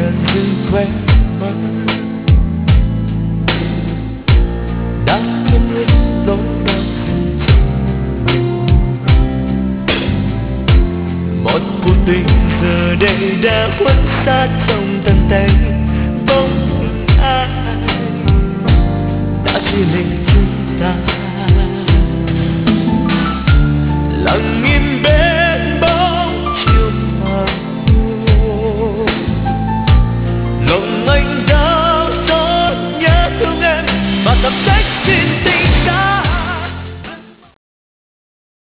dừng khoe mắt, đã quên hết dấu đau thương chồng. Một cuộc tình giờ đây đã khuất xa trong tầm tay, bóng ai đã chia ly